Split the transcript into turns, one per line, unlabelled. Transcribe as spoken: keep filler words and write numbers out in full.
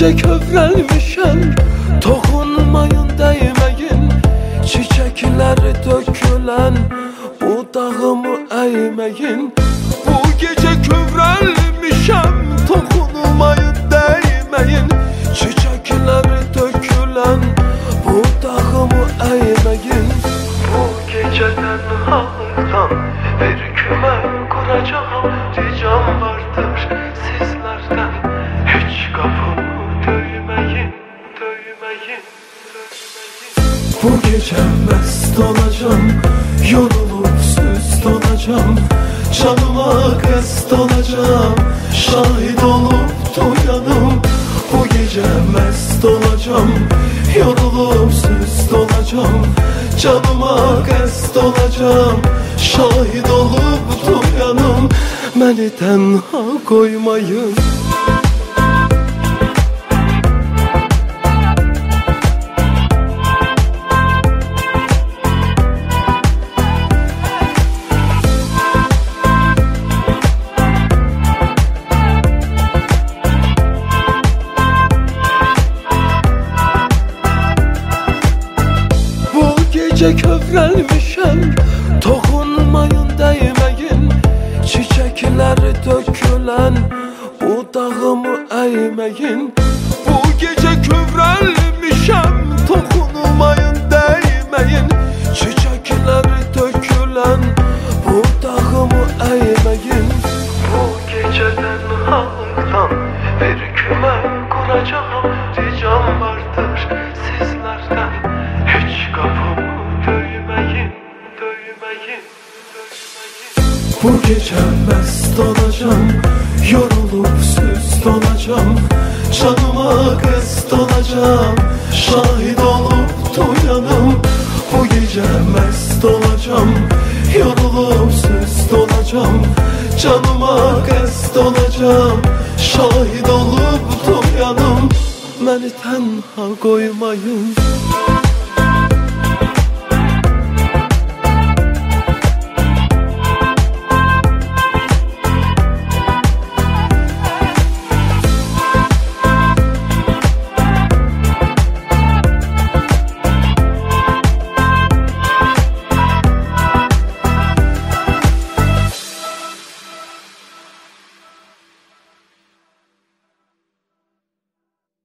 gece kövrelmişem, dokunmayın değmeyin. Çiçekleri dökülen budağımı eğmeyin. Bu gece kövrelmişem, dokunmayın değmeyin. Çiçekleri dökülen budağımı eğmeyin. Bu geceden halktan bir küme kuracağım. Ricam vardır sizlerden, hiç kapımı döymeyin, döymeyin, döymeyin. Bu gece mest olacağım, yorulup süst olacağım. Canıma kast olacağım, şahit olup duyanım. Bu gece mest olacağım, yorulup süst olacağım. Canıma kast olacağım, şahit olup duyanım. Məni tənha koymayın. Bu gece kövrelmişem, dokunmayın değmeyin. Çiçekleri dökülen budağımı eğmeyin. Bu gece kövrelmişem, dokunmayın değmeyin. Çiçekleri dökülen budağımı eğmeyin. Bu geceden halktan bir küme kuracağım. Ricam vardır sizlerden, hiç kapımı döymeyin, döymeyin. Bu gece mest olacağım, yorulup süst olacağım. Canıma kast olacağım, şahit olup duyanım. Bu gece mest olacağım, yorulup süst olacağım. Canıma kast olacağım, şahit olup duyanım. Məni tənha koymayın.